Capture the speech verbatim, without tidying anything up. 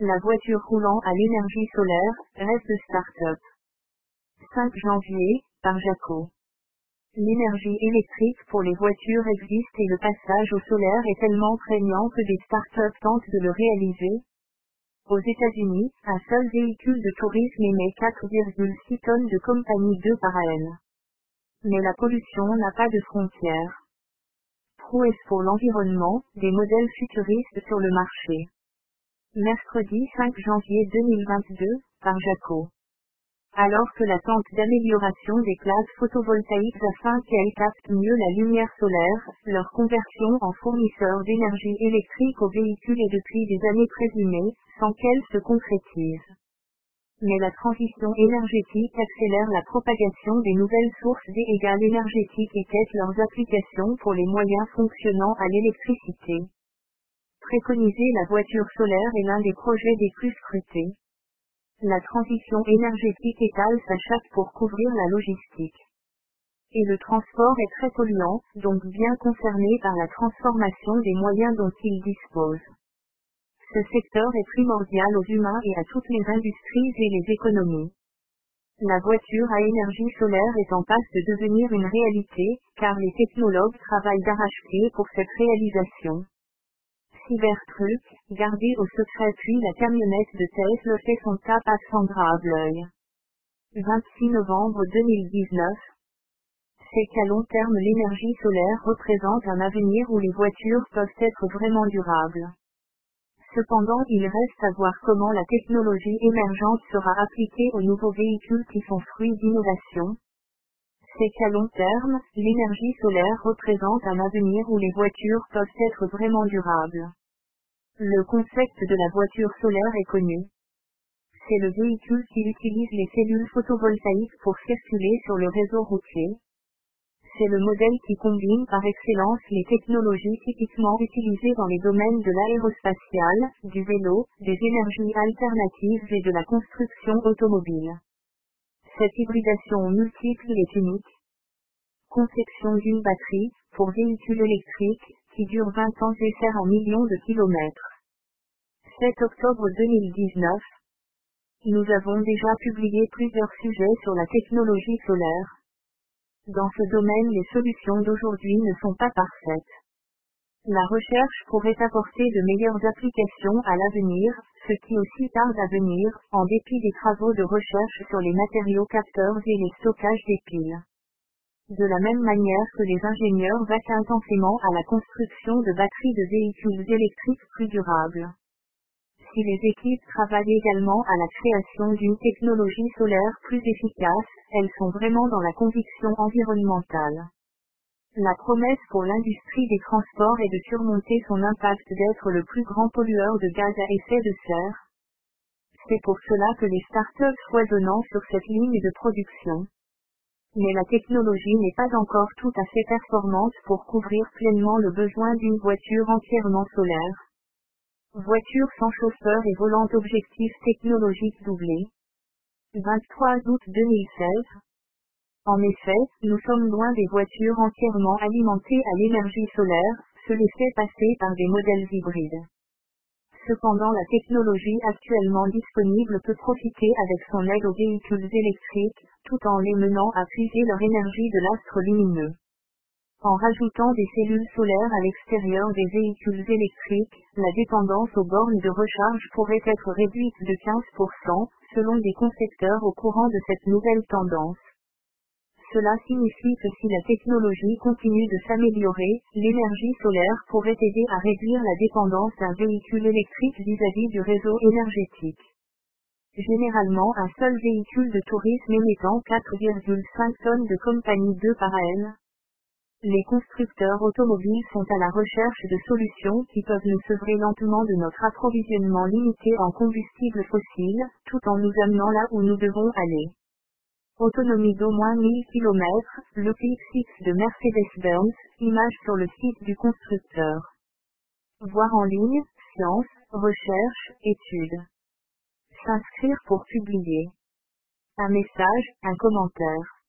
La voiture roulant à l'énergie solaire, rêve de start-up. cinq janvier, par Jaco. L'énergie électrique pour les voitures existe et le passage au solaire est tellement prégnant que des start-up tentent de le réaliser. Aux États-Unis, un seul véhicule de tourisme émet quatre virgule six tonnes de compagnie deux par an. Mais la pollution n'a pas de frontières. Prouesse pour l'environnement, des modèles futuristes sur le marché. Mercredi cinq janvier deux mille vingt-deux, par Jaco. Alors que la tente d'amélioration des plaques photovoltaïques afin qu'elles captent mieux la lumière solaire, leur conversion en fournisseur d'énergie électrique aux véhicules est depuis des années présumée, sans qu'elle se concrétise. Mais la transition énergétique accélère la propagation des nouvelles sources D égale énergétique et quête leurs applications pour les moyens fonctionnant à l'électricité. Préconiser la voiture solaire est l'un des projets des plus scrutés. La transition énergétique étale sa chape pour couvrir la logistique. Et le transport est très polluant, donc bien concerné par la transformation des moyens dont il dispose. Ce secteur est primordial aux humains et à toutes les industries et les économies. La voiture à énergie solaire est en passe de devenir une réalité, car les technologues travaillent d'arrache-pied pour cette réalisation. Cybertruck, gardé au secret puis la camionnette de Tesla fait son cap à Sandra à l'œil. vingt-six novembre deux mille dix-neuf. C'est qu'à long terme l'énergie solaire représente un avenir où les voitures peuvent être vraiment durables. Cependant il reste à voir comment la technologie émergente sera appliquée aux nouveaux véhicules qui sont fruits d'innovation. C'est qu'à long terme, l'énergie solaire représente un avenir où les voitures peuvent être vraiment durables. Le concept de la voiture solaire est connu. C'est le véhicule qui utilise les cellules photovoltaïques pour circuler sur le réseau routier. C'est le modèle qui combine par excellence les technologies typiquement utilisées dans les domaines de l'aérospatial, du vélo, des énergies alternatives et de la construction automobile. Cette hybridation multiple est unique. Conception d'une batterie, pour véhicule électrique, qui dure vingt ans et sert un million de kilomètres. sept octobre deux mille dix-neuf. Nous avons déjà publié plusieurs sujets sur la technologie solaire. Dans ce domaine, les solutions d'aujourd'hui ne sont pas parfaites. La recherche pourrait apporter de meilleures applications à l'avenir, ce qui aussi tarde à venir, en dépit des travaux de recherche sur les matériaux capteurs et les stockages des piles. De la même manière que les ingénieurs vaquent intensément à la construction de batteries de véhicules électriques plus durables. Si les équipes travaillent également à la création d'une technologie solaire plus efficace, elles sont vraiment dans la conviction environnementale. La promesse pour l'industrie des transports est de surmonter son impact d'être le plus grand pollueur de gaz à effet de serre. C'est pour cela que les startups foisonnent sur cette ligne de production. Mais la technologie n'est pas encore tout à fait performante pour couvrir pleinement le besoin d'une voiture entièrement solaire. Voiture sans chauffeur et volant objectif technologique doublé. vingt-trois août deux mille seize. En effet, nous sommes loin des voitures entièrement alimentées à l'énergie solaire, ce laisser passer par des modèles hybrides. Cependant la technologie actuellement disponible peut profiter avec son aide aux véhicules électriques, tout en les menant à puiser leur énergie de l'astre lumineux. En rajoutant des cellules solaires à l'extérieur des véhicules électriques, la dépendance aux bornes de recharge pourrait être réduite de quinze pour cent, selon des concepteurs au courant de cette nouvelle tendance. Cela signifie que si la technologie continue de s'améliorer, l'énergie solaire pourrait aider à réduire la dépendance d'un véhicule électrique vis-à-vis du réseau énergétique. Généralement un seul véhicule de tourisme émettant quatre virgule cinq tonnes de compagnie deux par an. Les constructeurs automobiles sont à la recherche de solutions qui peuvent nous sevrer lentement de notre approvisionnement limité en combustibles fossiles, tout en nous amenant là où nous devons aller. Autonomie d'au moins mille kilomètres, le P X X de Mercedes-Benz, image sur le site du constructeur. Voir en ligne, science, recherche, études. S'inscrire pour publier. Un message, un commentaire.